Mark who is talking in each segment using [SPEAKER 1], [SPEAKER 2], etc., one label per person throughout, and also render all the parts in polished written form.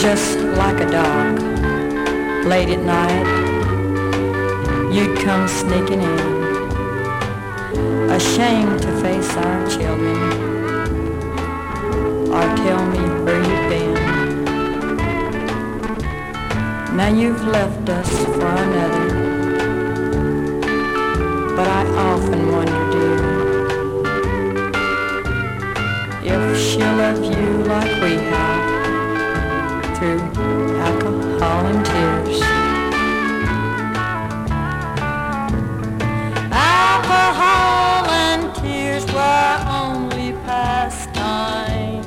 [SPEAKER 1] just like a dog. Late at night, you'd come sneaking in, ashamed to face our children, or tell me where you've been. Now you've left us for another, but I often wonder, dear, if she'll love you like we have, through alcohol and tears. Alcohol and tears were only pastime.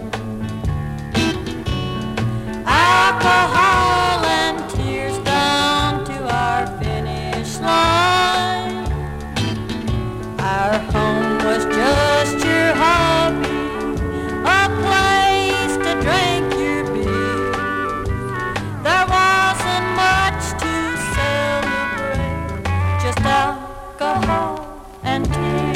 [SPEAKER 1] Alcohol and tears down to our finish line. Our home was just your hobby, a place to drink your beer. There wasn't much to celebrate, just alcohol and tears.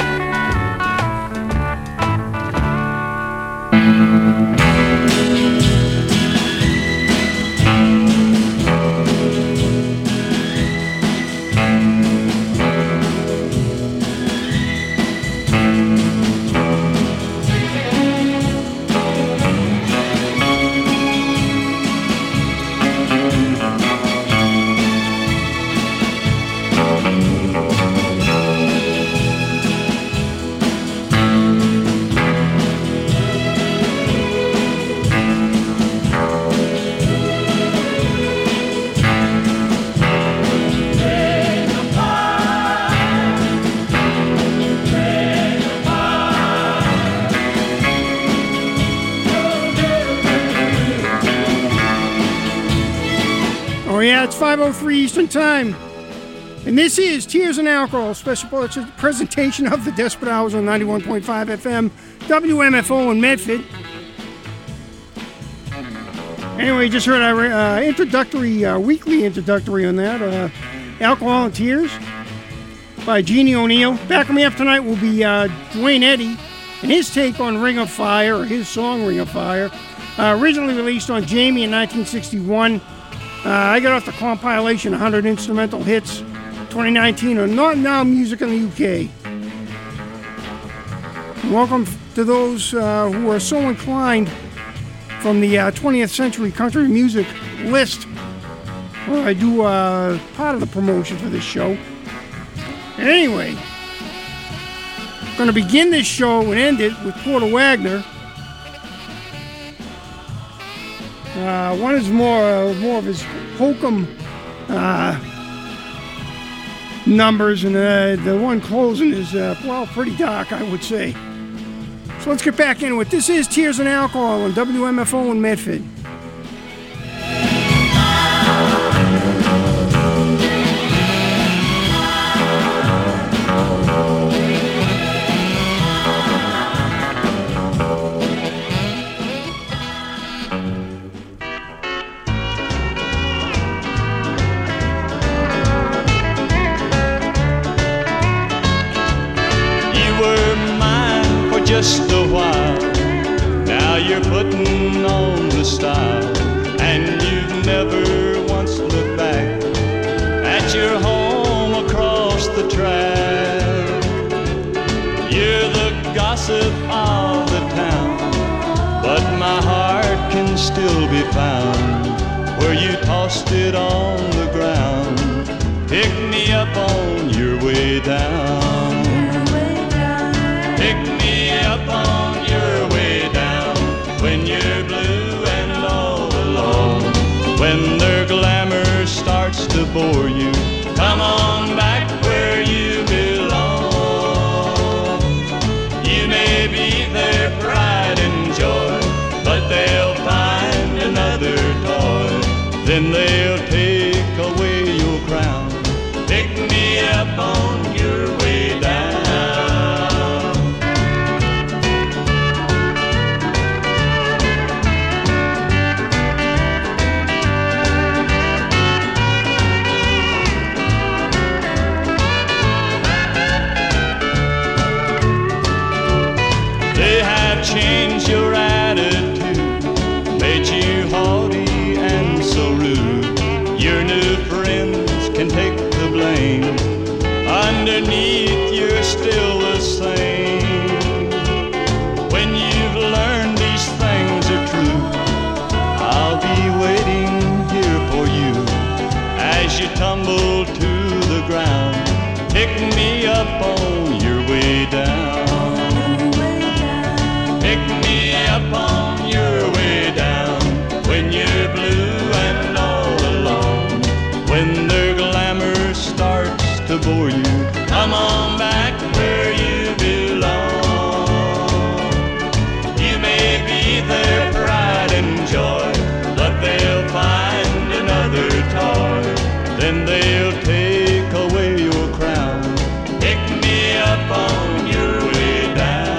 [SPEAKER 2] Oh yeah, it's 5:03 Eastern Time. And this is Tears and Alcohol, special presentation of the Desperate Hours on 91.5 FM, WMFO in Medford. Anyway, just heard our weekly introductory on that, Alcohol and Tears by Jeannie O'Neill. Backing me up tonight will be Dwayne Eddy and his take on Ring of Fire, or his song Ring of Fire, originally released on Jamie in 1961. I got off the compilation 100 Instrumental Hits 2019 on Not Now Music in the UK. Welcome to those who are so inclined from the 20th Century Country Music list, where I do part of the promotion for this show. Anyway, I'm going to begin this show and end it with Porter Wagoner. One is more of his hokum numbers, and the one closing is, pretty dark, I would say. So let's get back into it. This is Tears and Alcohol on WMFO in Medford.
[SPEAKER 3] Just a while, now you're putting on the style, and you've never once looked back at your home across the track. You're the gossip of the town, but my heart can still be found where you tossed it on the ground. Pick me up on your way down. Pick me up on your way down when you're blue and all alone. When their glamour starts to bore you, come on back where you belong. You may be their pride and joy, but they'll find another toy. Then they'll take away your crown. Pick me up on your way down. They up on your way down. Pick me up on your way down when you're blue and all alone. When the glamour starts to bore you, come on back where you belong. You may be their pride and joy, but they'll find another toy. Then they'll take away your crown. Pick me up on your way down.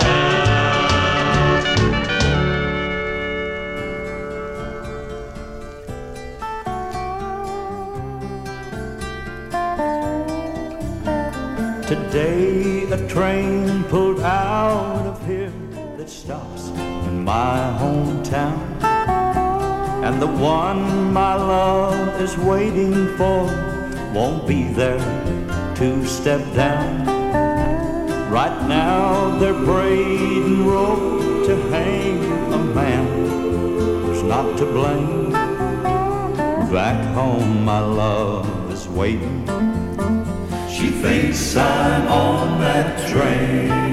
[SPEAKER 4] Today a train pulled out of here that stops in my hometown, and the one my love is waiting for won't be there to step down. Right now they're braiding rope to hang a man who's not to blame. Back home my love is waiting. She thinks I'm on that train.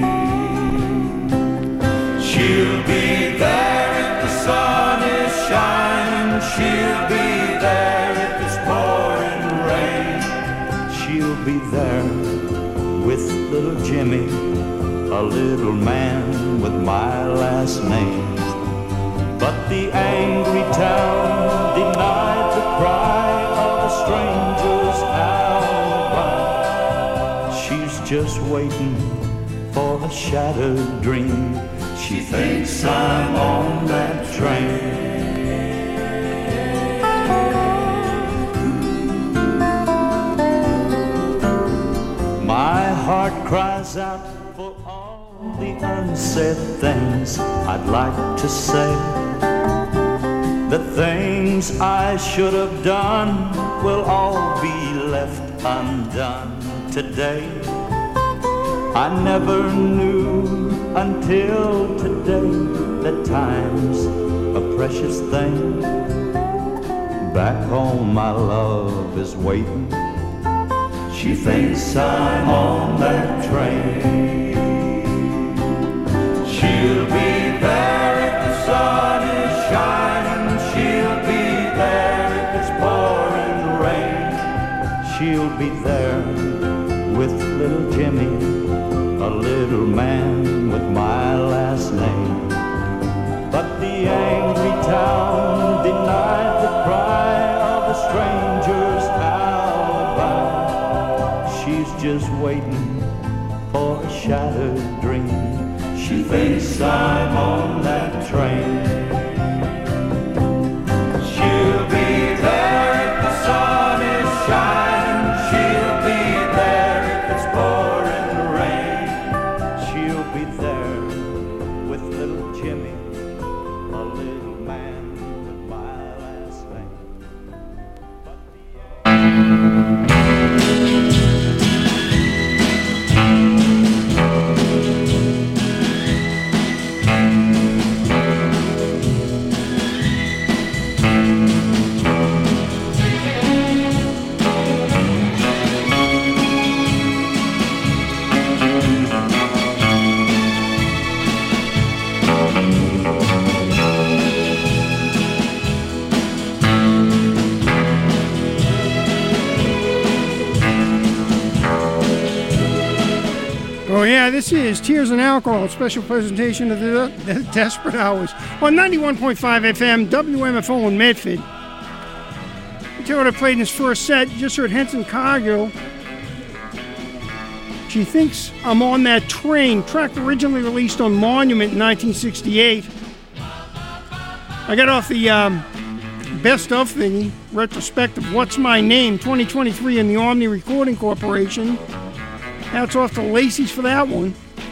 [SPEAKER 4] She'll be there if the sun is shining. She'll be there if it's pouring rain. She'll be there with little Jimmy, a little man with my last name. But the angry town denied the cry of the stranger's alibi. She's just waiting for a shattered dream. She thinks I'm on that train. My heart cries out for all the unsaid things I'd like to say. The things I should have done will all be left undone today. I never knew until today that time's a precious thing. Back home my love is waiting. She thinks I'm on that train. She'll be there if the sun is shining. She'll be there if it's pouring rain. She'll be there with little Jimmy, a little man with my last name. But the angry town denied the cry of a stranger's alibi. She's just waiting for a shattered dream. She thinks I'm on that train. She'll be there if the sun is shining. She'll be there if it's pouring rain. She'll be there with little Jimmy, a little man with my last name.
[SPEAKER 2] Oh yeah, this is Tears and Alcohol, special presentation of the Desperate Hours on 91.5 FM, WMFO in Medford. Taylor played in his first set. You just heard Henson Cargill. She Thinks I'm on That Train, track originally released on Monument in 1968. I got off the best of thingy, retrospective, What's My Name, 2023 in the Omni Recording Corporation. Hats off to Lacey's for that one.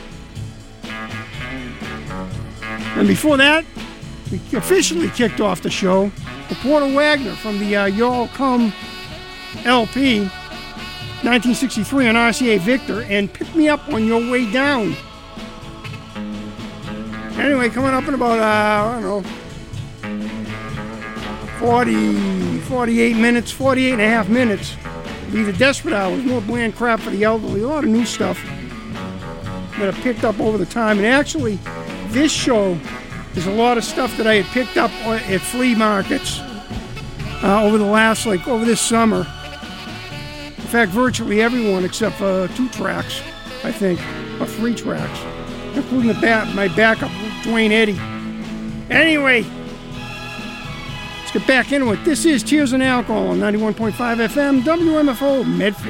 [SPEAKER 2] And before that, we officially kicked off the show, the Porter Wagner from the Y'all Come LP, 1963 on RCA Victor, and Pick Me Up on Your Way Down. Anyway, coming up in about, 48 minutes, 48 and a half minutes. Be the Desperate Hours, more bland crap for the elderly, a lot of new stuff. that I've picked up over the time. And actually, this show is a lot of stuff that I had picked up at flea markets over the last, over this summer. In fact, virtually everyone except for 2 tracks, I think, or 3 tracks, including my backup, Dwayne Eddy. Anyway, let's get back into it. This is Tears and Alcohol on 91.5 FM, WMFO, Medford.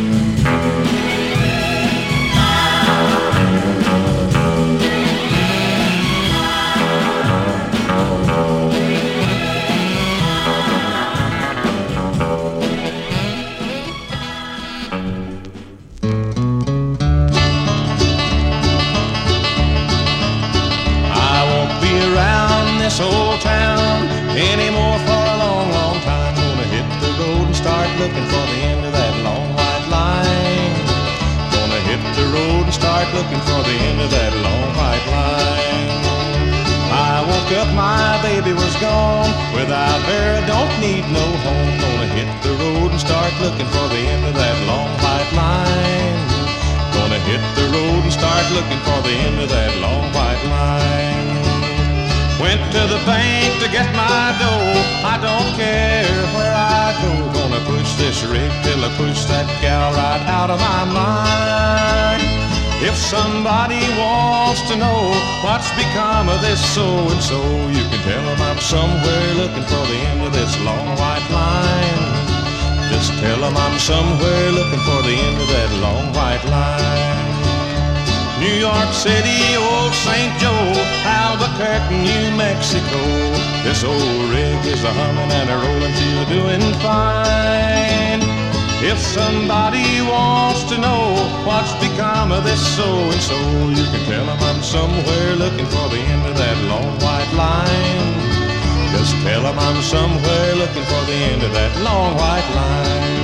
[SPEAKER 3] This old town anymore for a long, long time. Gonna hit the road and start looking for the end of that long white line. Gonna hit the road and start looking for the end of that long white line. I woke up, my baby was gone. Without her, I don't need no home. Gonna hit the road and start looking for the end of that long white line. Gonna hit the road and start looking for the end of that long white line. Went to the bank to get my dough. I don't care where I go. Gonna push this rig till I push that gal right out of my mind. If somebody wants to know what's become of this so-and-so, you can tell them I'm somewhere looking for the end of this long white line. Just tell them I'm somewhere looking for the end of that long white line. New York City, old St. Joe, Albuquerque, New Mexico. This old rig is a humming and a rolling, she's doing fine. If somebody wants to know what's become of this so-and-so, you can tell them I'm somewhere looking for the end of that long white line. Just tell them I'm somewhere looking for the end of that long white line.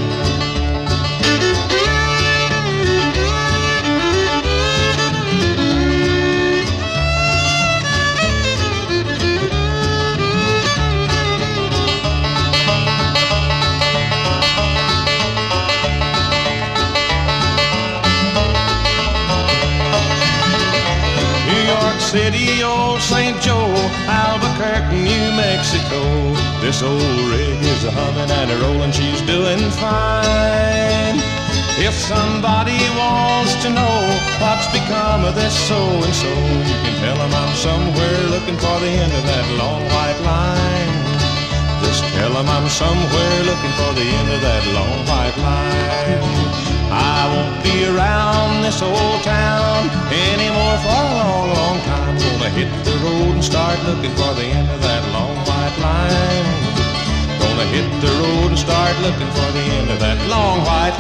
[SPEAKER 3] City, old St. Joe, Albuquerque, New Mexico. This old rig is a humming and a rolling, she's doing fine. If somebody wants to know what's become of this so-and-so, you can tell them I'm somewhere looking for the end of that long white line. Just tell them I'm somewhere looking for the end of that long white line. I won't be around this old town anymore for a long, long time. Gonna hit the road and start looking for the end of that long white line. Gonna hit the road and start looking for the end of that long white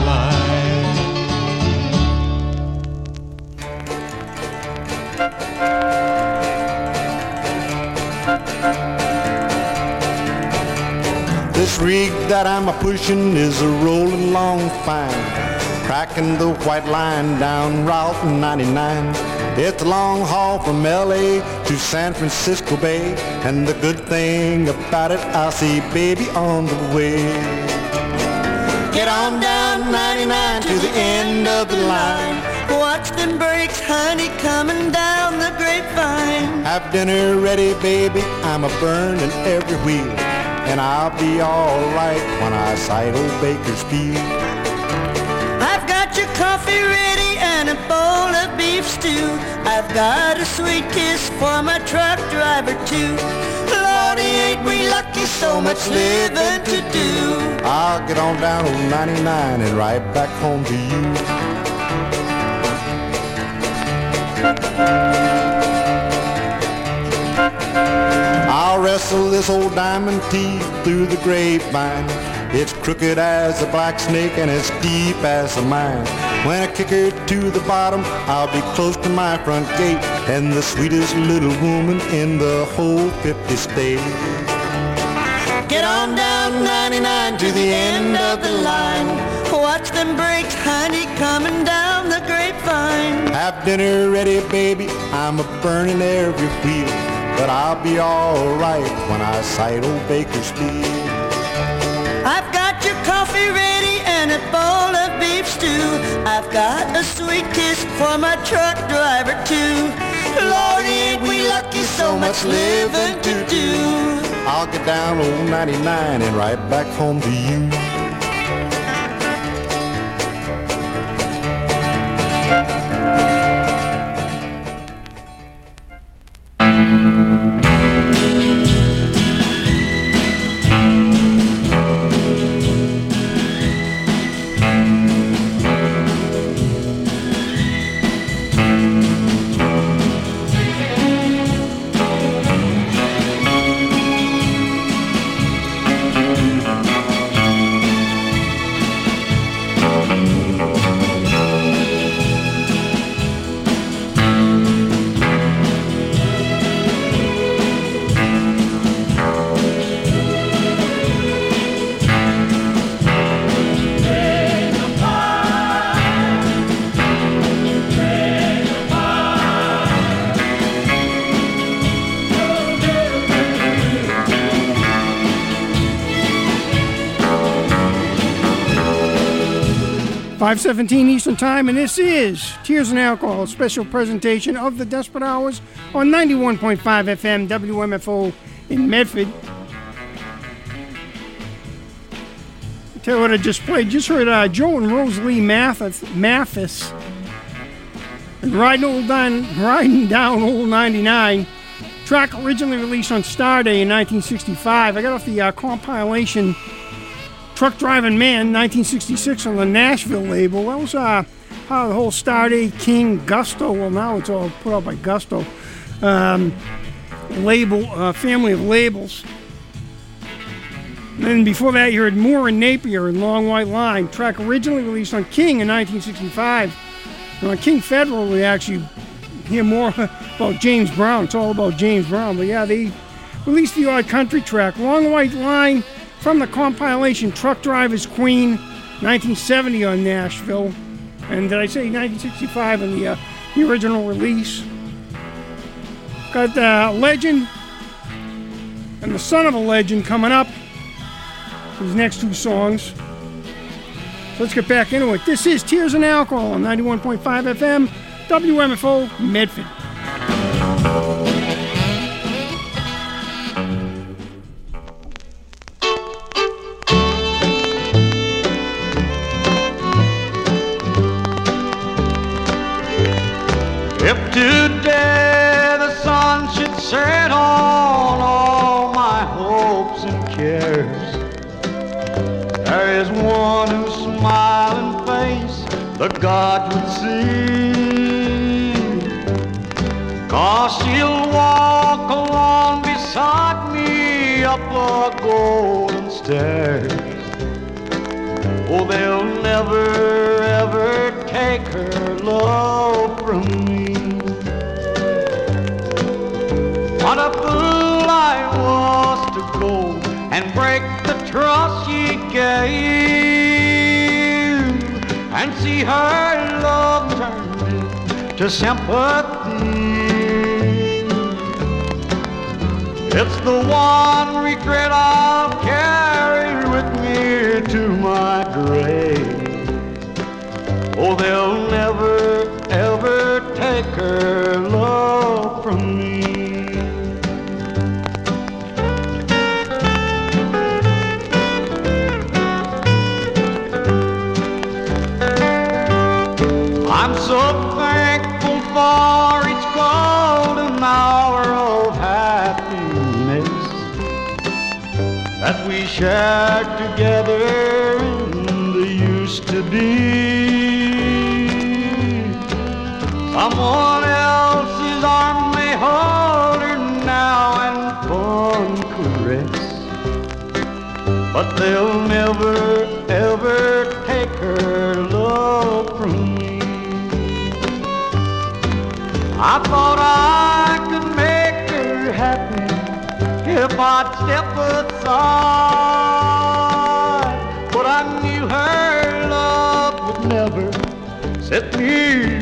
[SPEAKER 4] line. This rig that I'm a-pushing is a rolling long fine, cracking the white line down Route 99. It's a long haul from L.A. to San Francisco Bay, and the good thing about it, I'll see baby on the way. Get on down 99 to the end of the line.
[SPEAKER 5] Watch them brakes, honey, coming down the grapevine.
[SPEAKER 4] Have dinner ready, baby, I'm a-burning every wheel, and I'll be all right when I sight old Bakersfield.
[SPEAKER 5] I've got your coffee ready and a bowl of beef stew. I've got a sweet kiss for my truck driver too. Lordy, ain't we lucky, so much living to do.
[SPEAKER 4] I'll get on down on 99 and right back home to you. I'll wrestle this old diamond teeth through the grapevine. It's crooked as a black snake and as deep as a mine. When I kick her to the bottom, I'll be close to my front gate, and the sweetest little woman in the whole 50 states.
[SPEAKER 5] Get on down 99 to the end of the line. Watch them brakes, honey, coming down the grapevine.
[SPEAKER 4] Have dinner ready, baby, I'm a-burning every wheel, but I'll be all right when I sight old Bakersfield.
[SPEAKER 5] I've got your coffee ready and a bowl of beef stew. I've got a sweet kiss for my truck driver too. Lordy, ain't we lucky, so much living to do.
[SPEAKER 4] I'll get down old 99 and right back home to you.
[SPEAKER 2] .5:17 Eastern Time, and this is Tears and Alcohol, a special presentation of the Desperate Hours on 91.5 FM WMFO in Medford. Tell you what I just played. Just heard Joe and Rosalie Mathis and Riding Down Old 99. Track originally released on Star Day in 1965. I got off the compilation Truck Driving Man, 1966, on the Nashville label. That was part of the whole Star Day King Gusto. Well, now it's all put out by Gusto. Label, family of labels. And then before that, you heard Moore and Napier and Long White Line. Track originally released on King in 1965. And on King Federal, we actually hear more about James Brown. It's all about James Brown. But yeah, they released the odd country track. Long White Line from the compilation Truck Driver's Queen, 1970 on Nashville. And did I say 1965 in the original release? Got Legend and the Son of a Legend coming up. These next two songs. So let's get back into it. This is Tears and Alcohol on 91.5 FM, WMFO, Medford.
[SPEAKER 3] If today the sun should set on all my hopes and cares, there is one whose smiling face the God would see. 'Cause she'll walk along beside me up the golden stairs. Oh, they'll never ever take her love from me. What a fool I was to go and break the trust she gave, and see her love turn to sympathy. It's the one regret I'll carry with me to my grave. Oh, they'll never ever take her love from me. I'm so thankful for each golden hour of happiness that we shared together in the used to be. Someone else's arm may hold her now and fond caress, but they'll never ever take her love from me. I thought I could make her happy if I'd step aside, but I knew her love would never set me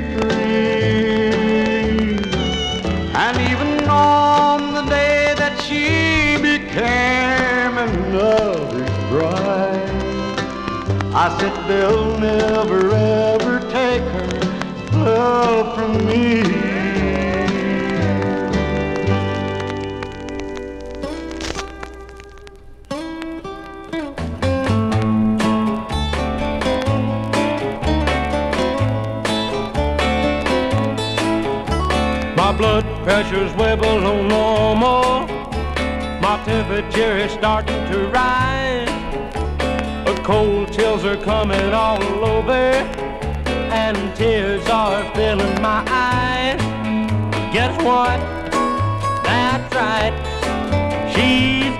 [SPEAKER 3] free. And even on the day that she became another's bride, I
[SPEAKER 4] I said they'll never ever take her love from me. My blood pressure's way below normal. My temperature is starting to rise. Cold chills are coming all over, and tears are filling my eyes. Guess what? That's right, she's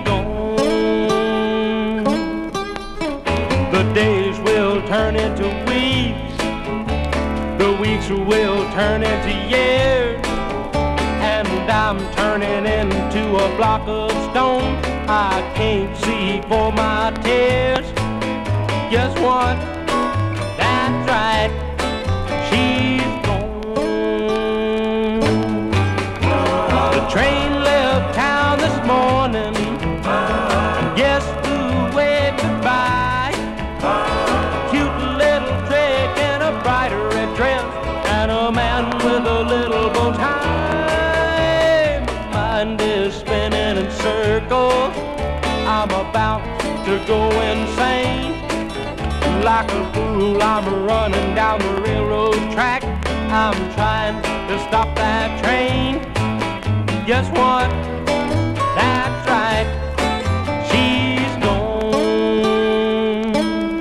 [SPEAKER 4] gone. The days will turn into weeks, the weeks will turn into years, and I'm turning into a block of stone. I can't see for my tears. Guess what? That's right, she's gone. The train left town this morning, and guess who waved goodbye? A cute little trick in a brighter red dress, and a man with a little bow tie. My mind is spinning in circles. I'm about to go insane. Like a fool, I'm running down the railroad track. I'm trying to stop that train. Guess what? That's right, she's gone.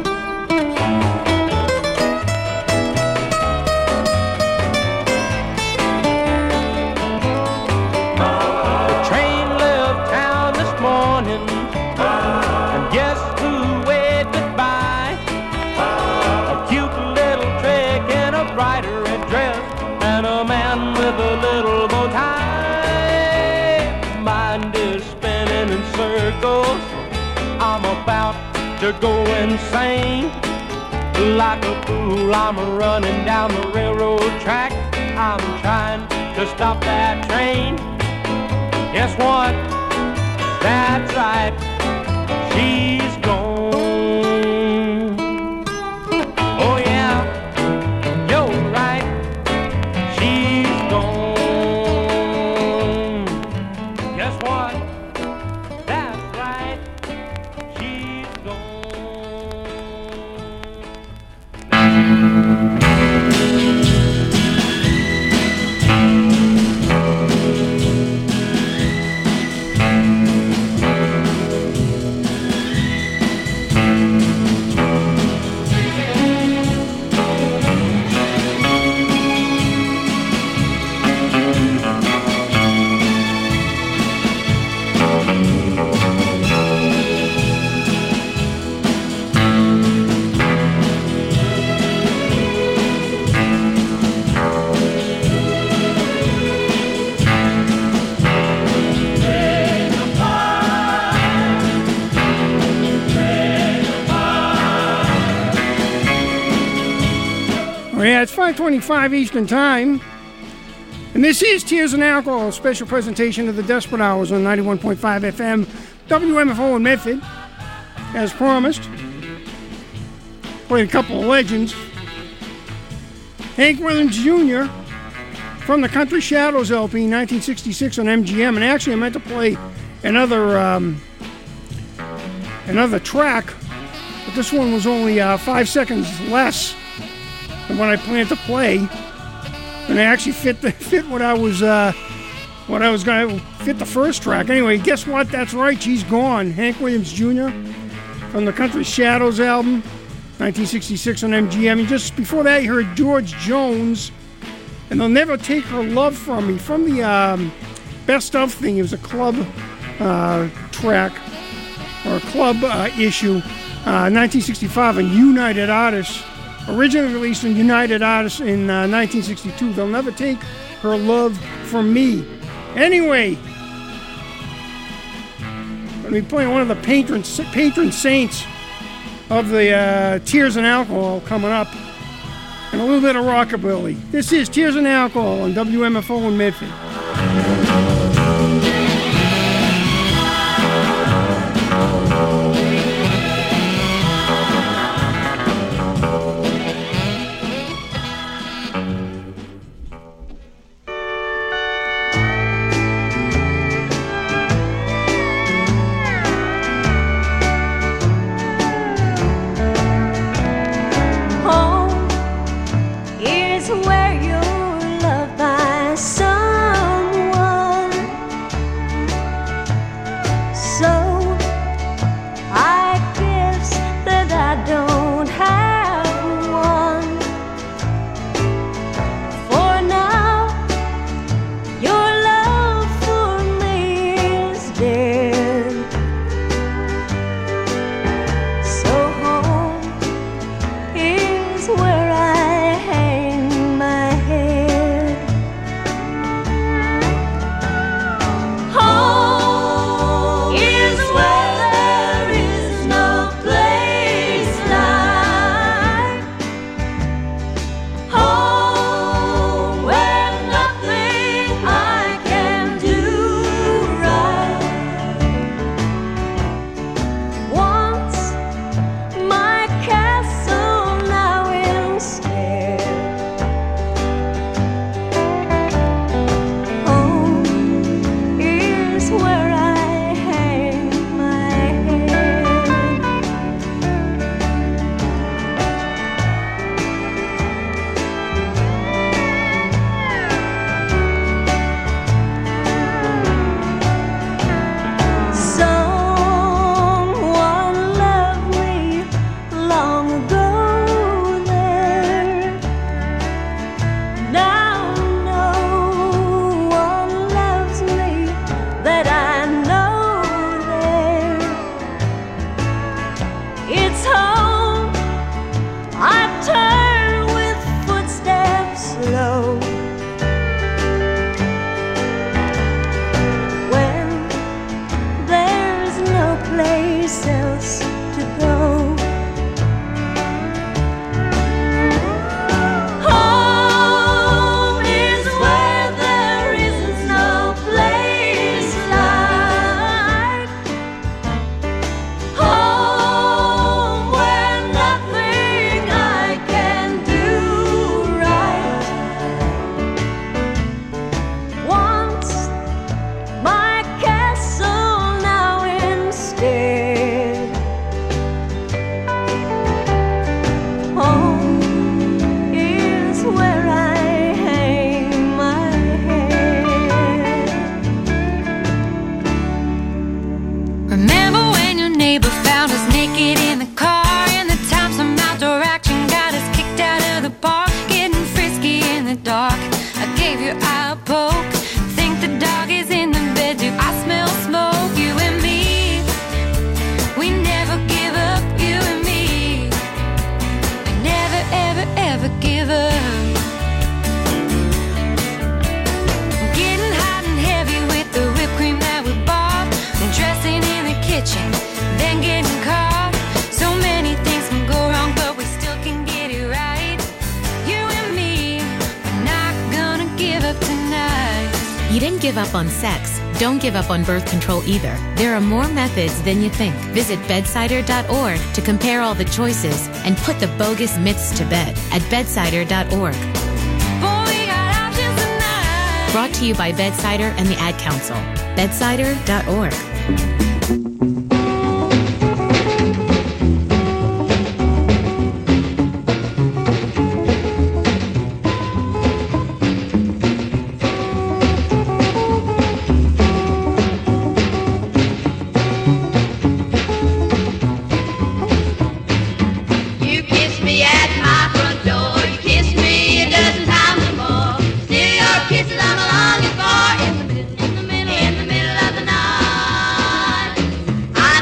[SPEAKER 4] The train left town this morning, and guess who waved goodbye? Brighter red dress, and a man with a little bow tie. Mind is spinning in circles. I'm about to go insane. Like a fool, I'm running down the railroad track. I'm trying to stop that train. Guess what? That's right, she's gone. Oh yeah, you're right, she's gone. Guess what? That's right, she's gone.
[SPEAKER 2] Well, yeah, it's 5:25 Eastern Time. And this is Tears and Alcohol, a special presentation of the Desperate Hours on 91.5 FM, WMFO in Medford. As promised, played a couple of legends. Hank Williams Jr. from the Country Shadows LP, 1966 on MGM. And actually, I meant to play another track, but this one was only 5 seconds less than what I planned to play. And it actually fit what I was going to fit the first track. Anyway, guess what? That's right, she's gone. Hank Williams Jr. from the Country Shadows album, 1966 on MGM. And just before that, you heard George Jones, and They'll Never Take Her Love From Me, from the Best Of thing. It was a club track, or a club issue, 1965 on United Artists. Originally released on United Artists in 1962. They'll Never Take Her Love From Me. Anyway, I'm going to be playing one of the patron saints of the Tears and Alcohol coming up, and a little bit of rockabilly. This is Tears and Alcohol on WMFO in Medford.
[SPEAKER 6] where I hang my head. Someone loved me long ago there. Now no one loves me that I know there. It's home I turn with footsteps slow. When there's no place else to go. Home is where there isn't no place like home, where nothing I can do right. Once my castle, now instead home is where I hang my head.
[SPEAKER 7] Remember when your neighbor found us naked in the car, and the time some outdoor action got us kicked out of the park, getting frisky in the dark. I gave your eye a poke, think the dog is in the bed too. I smell smoke, you and me. We never give up, you and me. We never, ever, ever give up. Getting hot and heavy with the whipped cream that we bought, and dressing in the kitchen, then getting caught. So many things can go wrong, but we still can get it right. You and me, we're not gonna give up tonight.
[SPEAKER 8] You didn't give up on sex. Don't give up on birth control either. There are more methods than you think. Visit bedsider.org to compare all the choices and put the bogus myths to bed at bedsider.org.
[SPEAKER 7] Boy, we got options tonight.
[SPEAKER 8] Brought to you by Bedsider and the Ad Council. Bedsider.org.
[SPEAKER 9] You kissed me at my front door. You kissed me a dozen times or more. Still your kisses I'm longing for in the middle of the night. I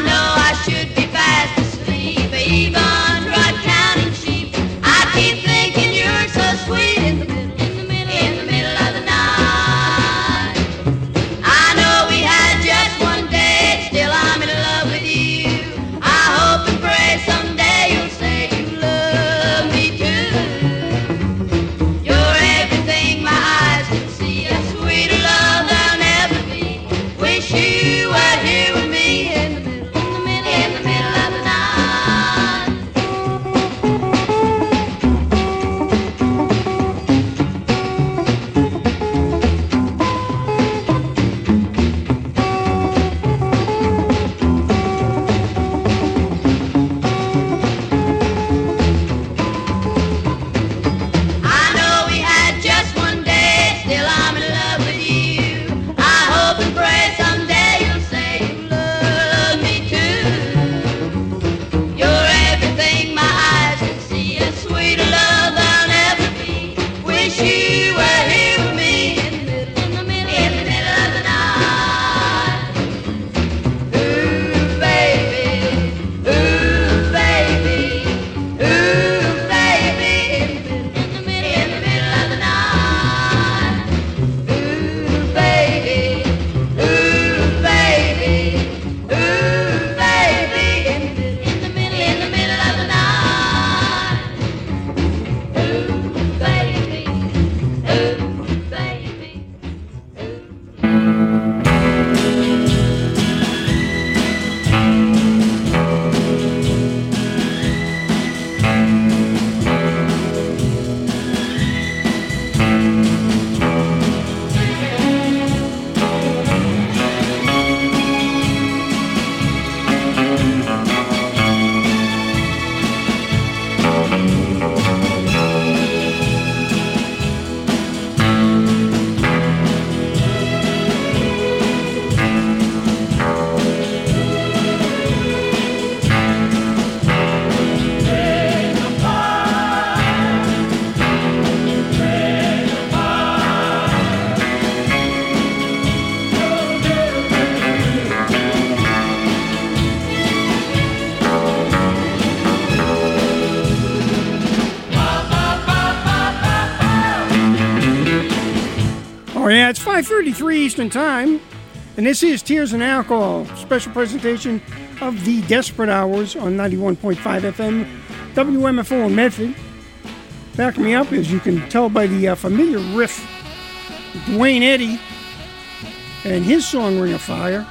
[SPEAKER 2] Yeah, it's 5:33 Eastern Time, and this is Tears and Alcohol, special presentation of the Desperate Hours on 91.5 FM, WMFO in Medford. Backing me up, as you can tell by the familiar riff, Duane Eddy and his song Ring of Fire.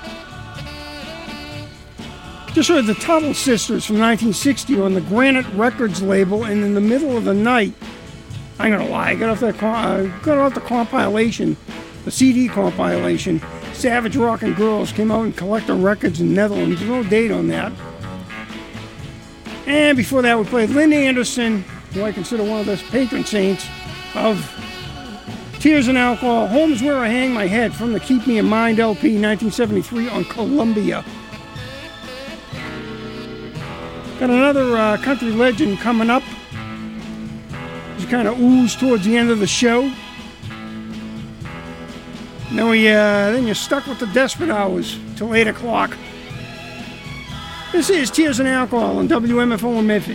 [SPEAKER 2] Just heard the Tuttle Sisters from 1960 on the Granite Records label, and in the middle of the night, I'm gonna lie, I got off the compilation, the CD compilation. Savage Rockin' Girls came out in Collector Records in Netherlands. There's no date on that. And before that, we played Lynn Anderson, who I consider one of the patron saints of Tears and Alcohol. Home's Where I Hang My Head from the Keep Me in Mind LP 1973 on Columbia. Got another country legend coming up. Just kind of ooze towards the end of the show. Then you're stuck with the Desperate Hours till 8 o'clock. This is Tears and Alcohol on WMFO in Medford.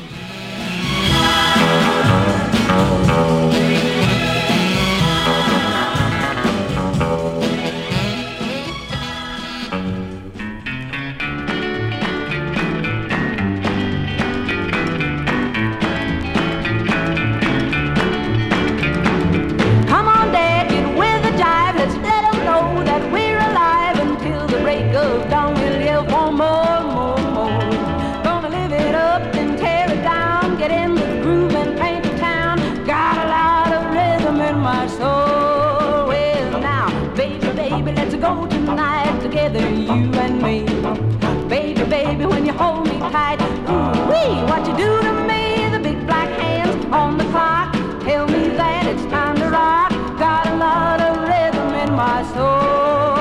[SPEAKER 6] You and me, baby, baby, when you hold me tight, ooh-wee, what you do to me, the big black hands on the clock, tell me that it's time to rock, got a lot of rhythm in my soul.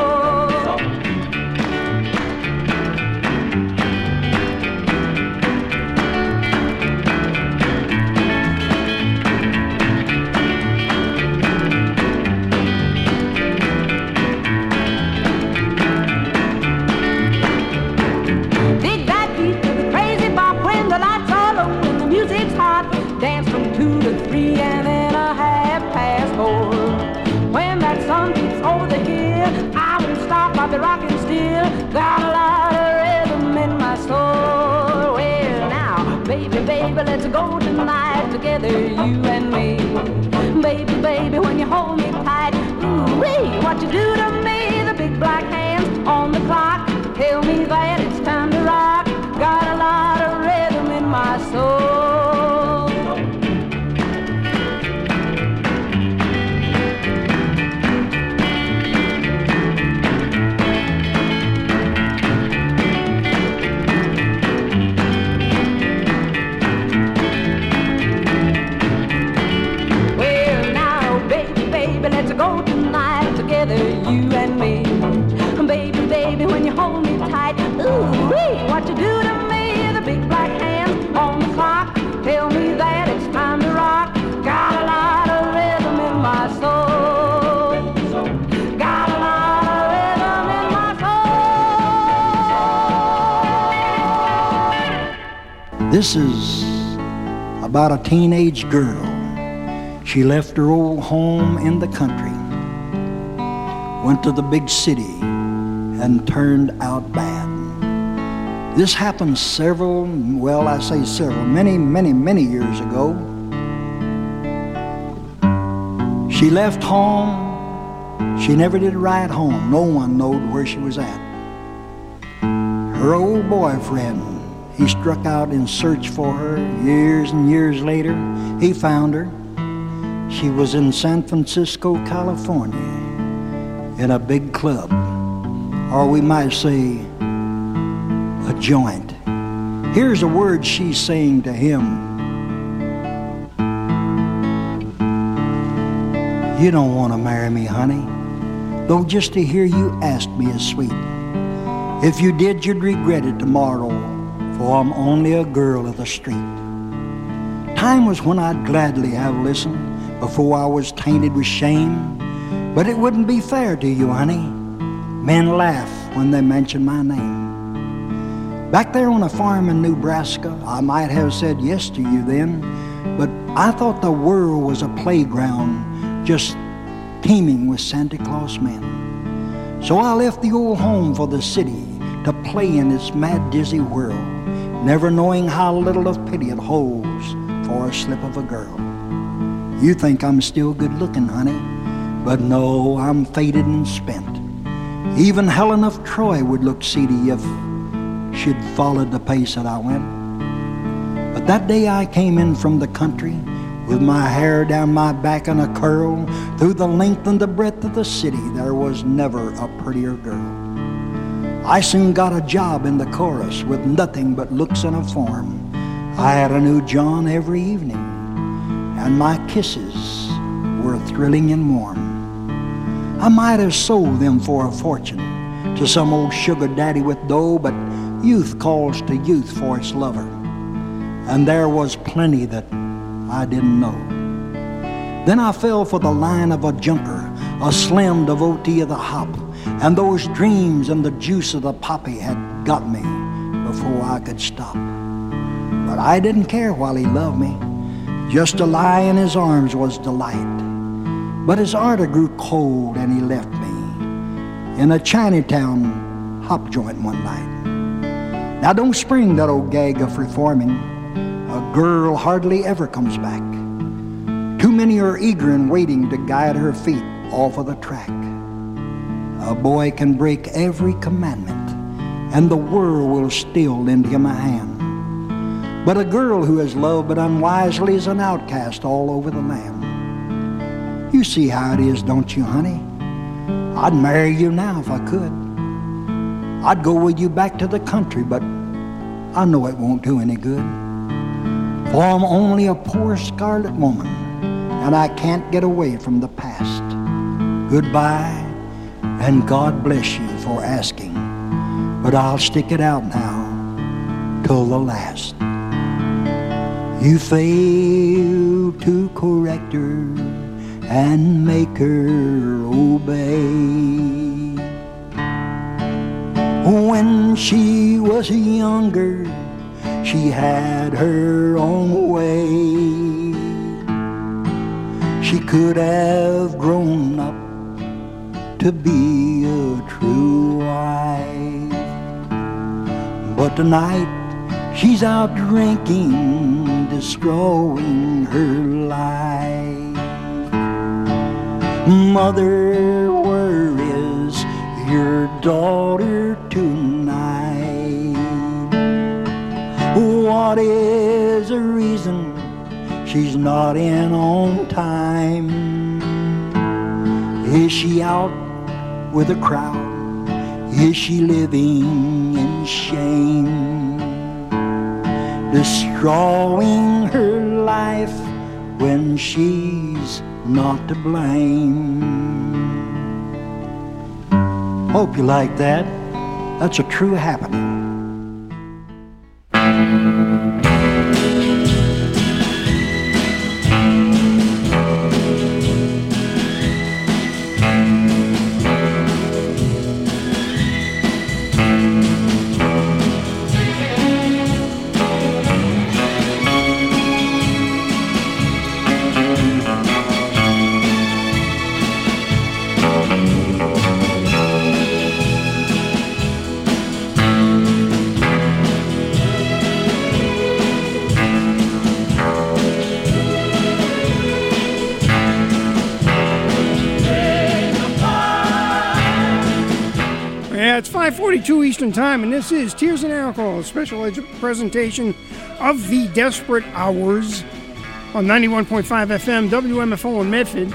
[SPEAKER 6] I'll be rocking still, got a lot of rhythm in my soul. Well now, baby, baby, let's go tonight together, you and me. Baby, baby, when you hold me tight, ooh-wee, what you do to me, the big black hands on the clock, tell me that it's time to rock, got a lot of rhythm in my soul. Go tonight together, you and me. Baby, baby, when you hold me tight, ooh-wee, what you do to me, the big black hands on the clock, tell me that it's time to rock, got a lot of rhythm in my soul, got a lot of rhythm in my soul.
[SPEAKER 10] This is about a teenage girl. She left her old home in the country, went to the big city, and turned out bad. This happened many years ago. She left home. She never did ride home. No one knowed where she was at. Her old boyfriend, he struck out in search for her. Years and years later, he found her. She was in San Francisco, California, in a big club, or we might say a joint. Here's a word she's saying to him. You don't want to marry me, honey, though just to hear you ask me is sweet. If you did, you'd regret it tomorrow, for I'm only a girl of the street. Time was when I'd gladly have listened, before I was tainted with shame. But it wouldn't be fair to you, honey. Men laugh when they mention my name. Back there on a farm in Nebraska, I might have said yes to you then, but I thought the world was a playground just teeming with Santa Claus men. So I left the old home for the city to play in its mad, dizzy whirl, never knowing how little of pity it holds for a slip of a girl. You think I'm still good looking, honey, but no, I'm faded and spent. Even Helen of Troy would look seedy if she'd followed the pace that I went. But that day I came in from the country with my hair down my back in a curl, through the length and the breadth of the city, there was never a prettier girl. I soon got a job in the chorus with nothing but looks and a form. I had a new John every evening, and my kisses were thrilling and warm. I might have sold them for a fortune to some old sugar daddy with dough, but youth calls to youth for its lover, and there was plenty that I didn't know. Then I fell for the line of a junker, a slim devotee of the hop, and those dreams and the juice of the poppy had got me before I could stop. But I didn't care while he loved me. Just to lie in his arms was delight. But his ardor grew cold and he left me in a Chinatown hop joint one night. Now don't spring that old gag of reforming. A girl hardly ever comes back. Too many are eager and waiting to guide her feet off of the track. A boy can break every commandment, and the world will still lend him a hand. But a girl who has loved but unwisely is an outcast all over the land. You see how it is, don't you, honey? I'd marry you now if I could. I'd go with you back to the country, but I know it won't do any good. For I'm only a poor scarlet woman, and I can't get away from the past. Goodbye, and God bless you for asking, but I'll stick it out now till the last. You failed to correct her and make her obey. When she was younger, she had her own way. She could have grown up to be a true wife, but tonight she's out drinking, destroying her life. Mother, where is your daughter tonight? What is the reason she's not in on time? Is she out with a crowd? Is she living in shame? Destroying her life when she's not to blame. Hope you like that. That's a true happening.
[SPEAKER 2] It's 5:42 Eastern Time, and this is Tears and Alcohol, a special presentation of The Desperate Hours on 91.5 FM, WMFO in Medford.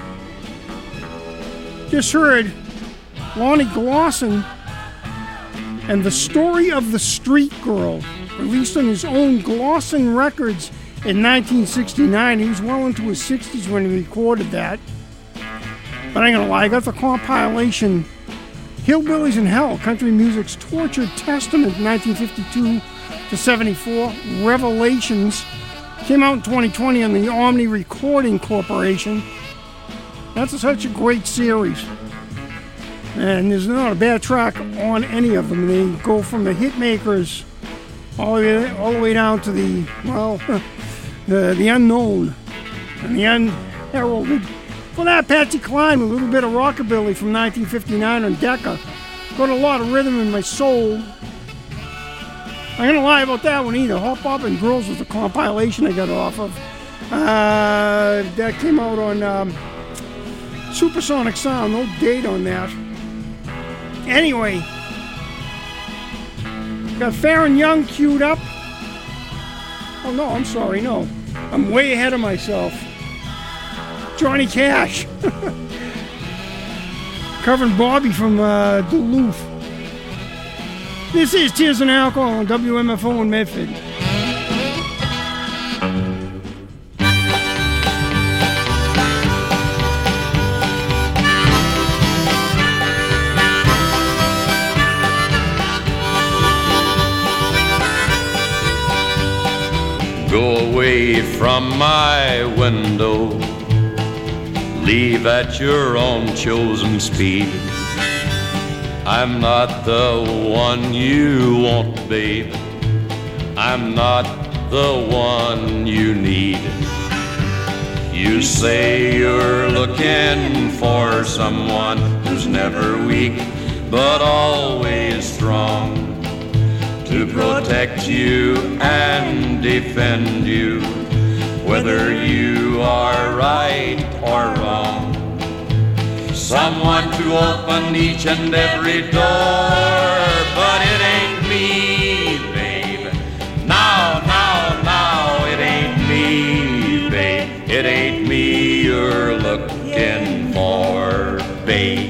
[SPEAKER 2] Just heard Lonnie Glosson and The Story of the Street Girl, released on his own Glosson Records in 1969. He was well into his 60s when he recorded that. But I ain't gonna lie, I got the compilation Hillbillies in Hell, Country Music's Tortured Testament, 1952 to 74. Revelations came out in 2020 on the Omni Recording Corporation. That's such a great series. And there's not a bad track on any of them. They go from the hit makers all the way down to the unknown and the unheralded Well, that Patsy Cline with a little bit of rockabilly from 1959 on Decca. Got a lot of rhythm in my soul. I'm going to lie about that one either. Hop Hop and Girls was the compilation I got off of. That came out on Supersonic Sound. No date on that. Anyway, got Farron Young queued up. Oh, no, I'm sorry, no. I'm way ahead of myself. Johnny Cash. Covering Bobby from Duluth. This is Tears and Alcohol on WMFO in Medford.
[SPEAKER 3] Go away from my window, leave at your own chosen speed. I'm not the one you want, babe. I'm not the one you need. You say you're looking for someone who's never weak, but always strong, to protect you and defend you, whether you are right or wrong. Someone to open each and every door, but it ain't me, babe. No, no, no, it ain't me, babe. It ain't me you're looking for, babe.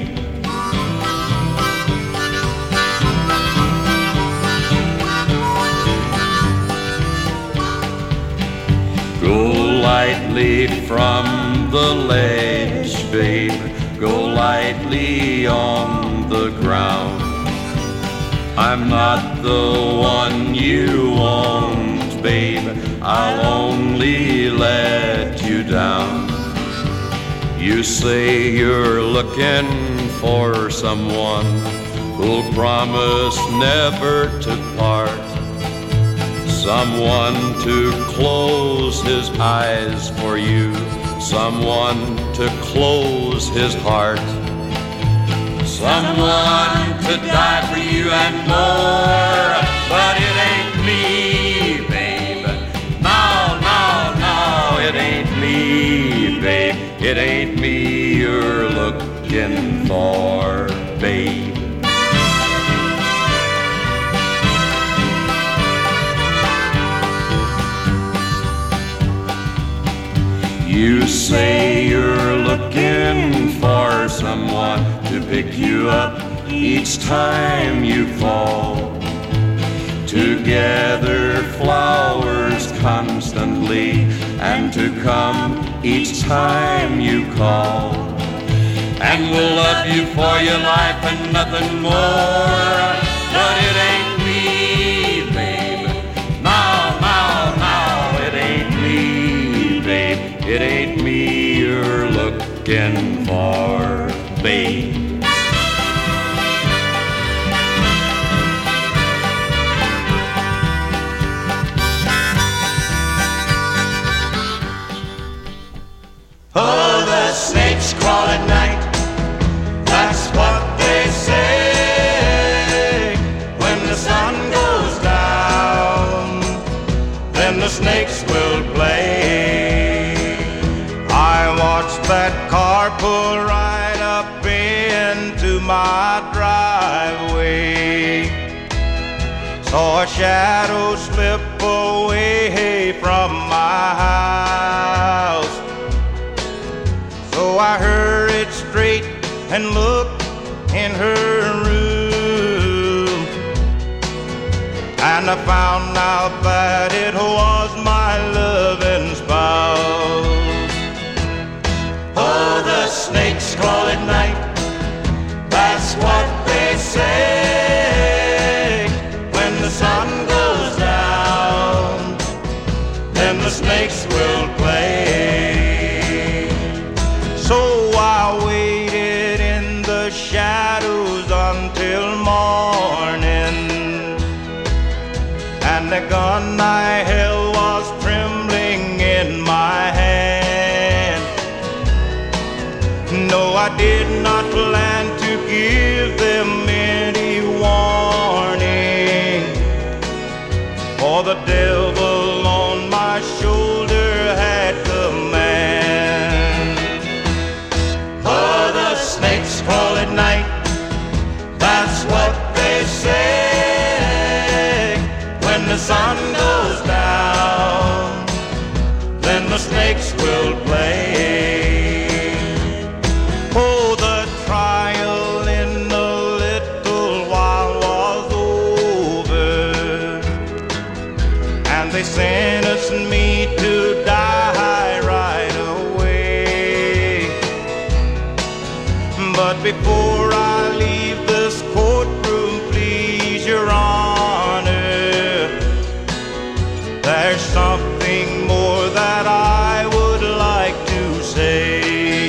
[SPEAKER 3] Go lightly from the ledge, babe. Go lightly on the ground. I'm not the one you want, babe. I'll only let you down. You say you're looking for someone who'll promise never to part, someone to close his eyes for you, someone to close his heart, someone to die for you and more. But it ain't me, babe. No, no, no, it ain't me, babe. It ain't me you're looking for, babe. You say you're looking for someone to pick you up each time you fall, to gather flowers constantly and to come each time you call, and will love you for your life and nothing more. But it ain't me, babe. No, no, no, it ain't me, babe. It ain't me you're looking for, babe.
[SPEAKER 4] Oh, the snakes crawl at night, that's what they say. When the sun goes down, then the snakes will play. I watched that car pull right up into my driveway, saw a shadow slip away from my house. So I hurried straight and looked in her room, and I found out that it was my loving spouse. Oh, the snakes crawl at night, that's what they say. When the sun goes down, then the snakes will play. So I waited in the shadows until morning, and the gun I held was trembling in my hand. before I leave this courtroom, please, Your Honor, there's something more that I would like to say.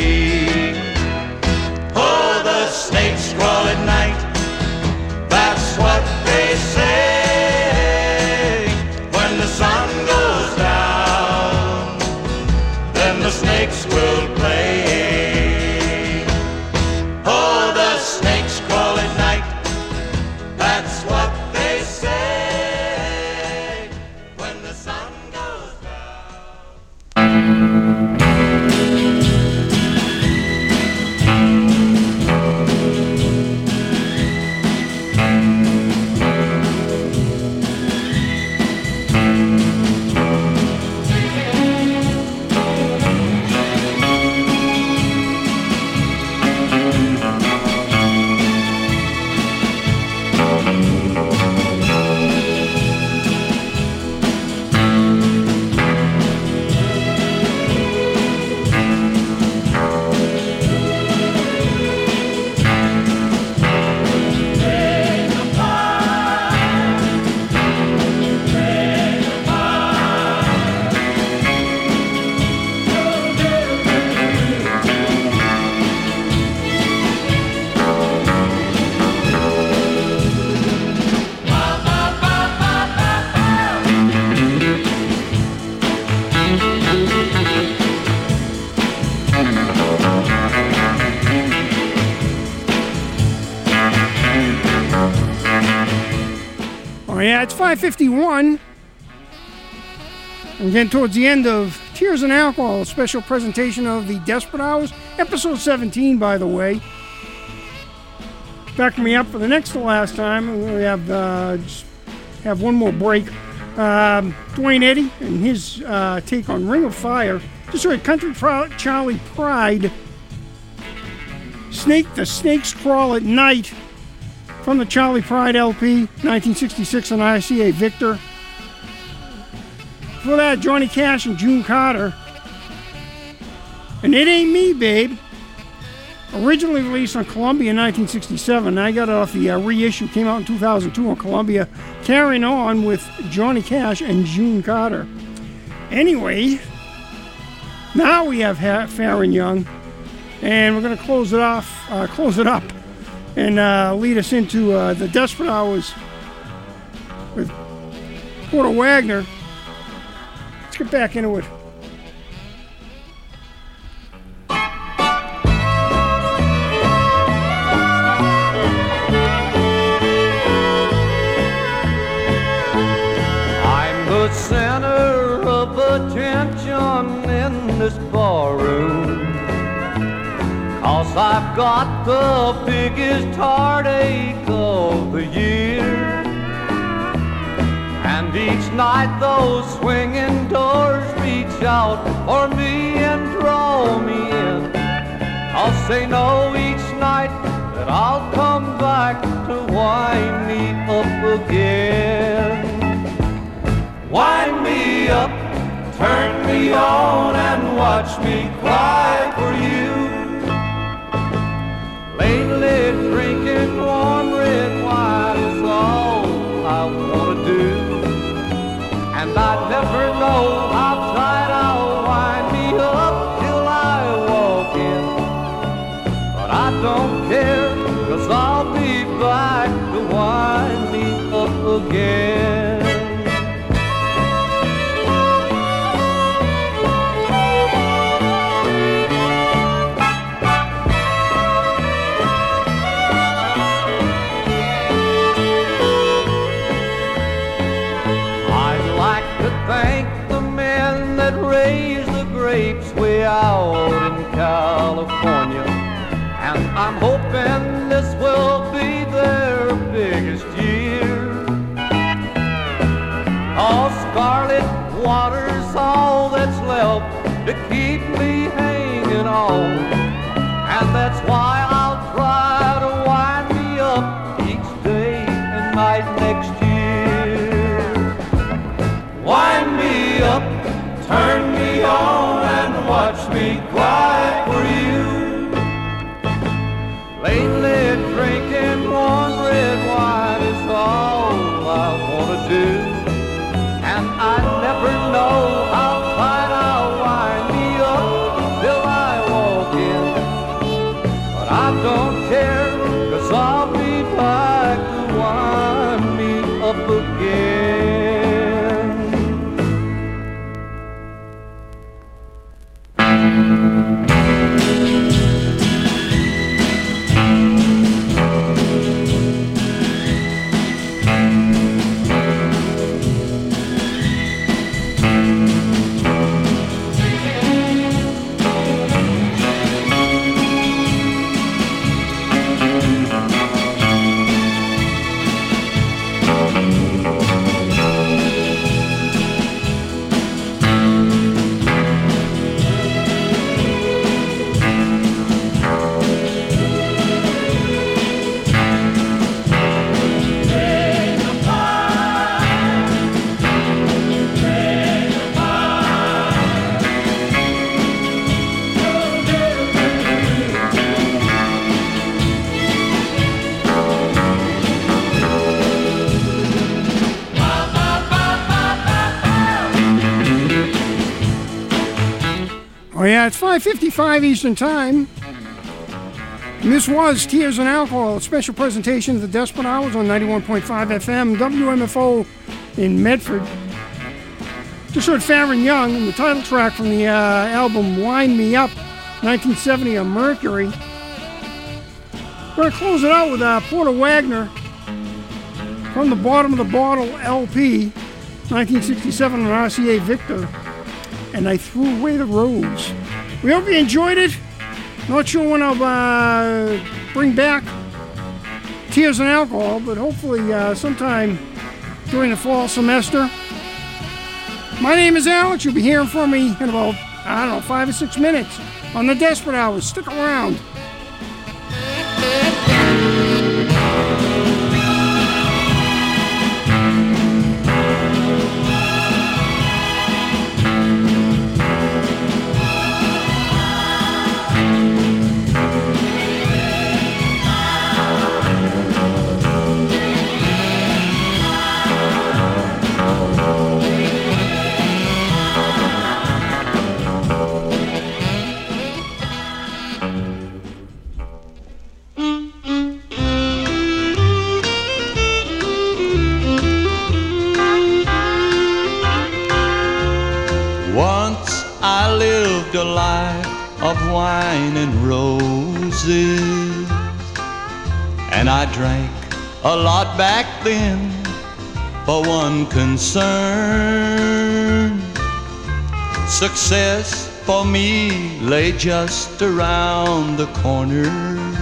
[SPEAKER 4] Oh, the snakes crawl at night, that's what they say. When the sun goes down, then the snakes will play. Oh, the snakes crawl at night, that's what they say. When the sun goes
[SPEAKER 2] Oh yeah, it's 5:51. I'm getting towards the end of Tears and Alcohol, a special presentation of the Desperate Hours, episode 17, by the way. Backing me up for the next to last time, we have just have one more break. Dwayne Eddy and his take on Ring of Fire. Just heard Country Charlie Pride. The Snakes Crawl at Night from the Charlie Pride LP, 1966 on RCA Victor. Before that, Johnny Cash and June Carter. And It Ain't Me, Babe. Originally released on Columbia in 1967. I got it off the reissue. Came out in 2002 on Columbia. Carrying on with Johnny Cash and June Carter. Anyway, now we have Farron Young. And we're going to close it up, and lead us into the Desperate Hours with Porter Wagoner. Let's get back into it.
[SPEAKER 4] I'm the center of attention in this barroom, 'cause I've got the biggest heartache of the year. And each night those swinging doors reach out for me and draw me in. I'll say no each night that I'll come back to wind me up again. Wind me up, turn me on and watch me cry for you. Lately drinking warm red wine is all I want to do. And I never know how tight I'll wind me up till I walk in. But I don't care, 'cause I'll be back to wind me up again. Raise the grapes way out in California, and I'm hoping this will be their biggest year. Oh, scarlet water's all that's left to keep me hanging on, and that's why I'll try to wind me up each day and night next year. Wind me up, turn me on and watch me cry for you. up again.
[SPEAKER 2] Oh yeah, it's 5:55 Eastern Time. And this was Tears and Alcohol, a special presentation of the Desperate Hours on 91.5 FM, WMFO in Medford. Just heard Farron Young and the title track from the album Wind Me Up, 1970 on Mercury. We're going to close it out with Porter Wagner from the Bottom of the Bottle LP, 1967 on RCA Victor. And I Threw Away the Rose. We hope you enjoyed it. Not sure when I'll bring back Tears and Alcohol, but hopefully sometime during the fall semester. My name is Alex. You'll be hearing from me in about, 5 or 6 minutes on the Desperate Hours. Stick around.
[SPEAKER 3] A life of wine and roses, and I drank a lot back then for one concern. Success for me lay just around the corner.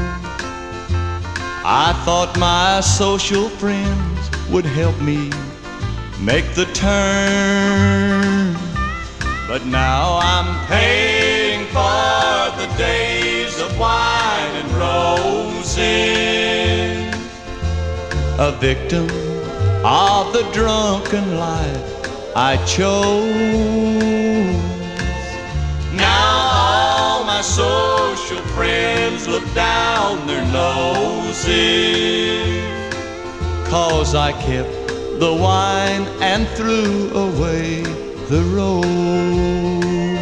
[SPEAKER 3] I thought my social friends would help me make the turn. But now I'm paying for the days of wine and roses, a victim of the drunken life I chose. Now all my social friends look down their noses, 'cause I kept the wine and threw away the rose.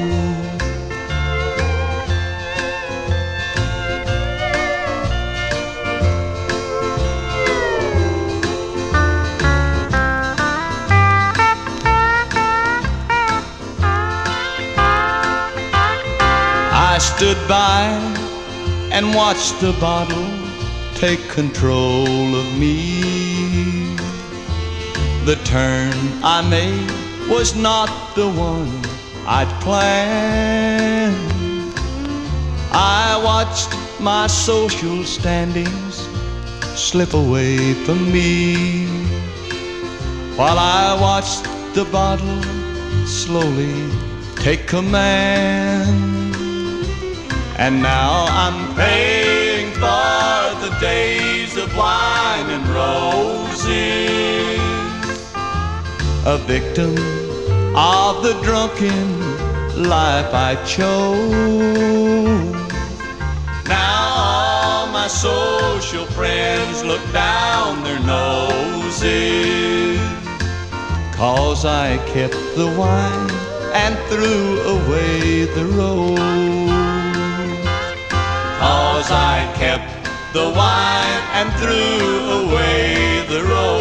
[SPEAKER 3] I stood by and watched the bottle take control of me. The turn I made was not the one I'd planned. I watched my social standings slip away from me, while I watched the bottle slowly take command. And now I'm paying for the days of wine and roses, a victim of the drunken life I chose. Now all my social friends look down their noses, 'cause I kept the wine and threw away the rose. 'Cause I kept the wine and threw away the rose.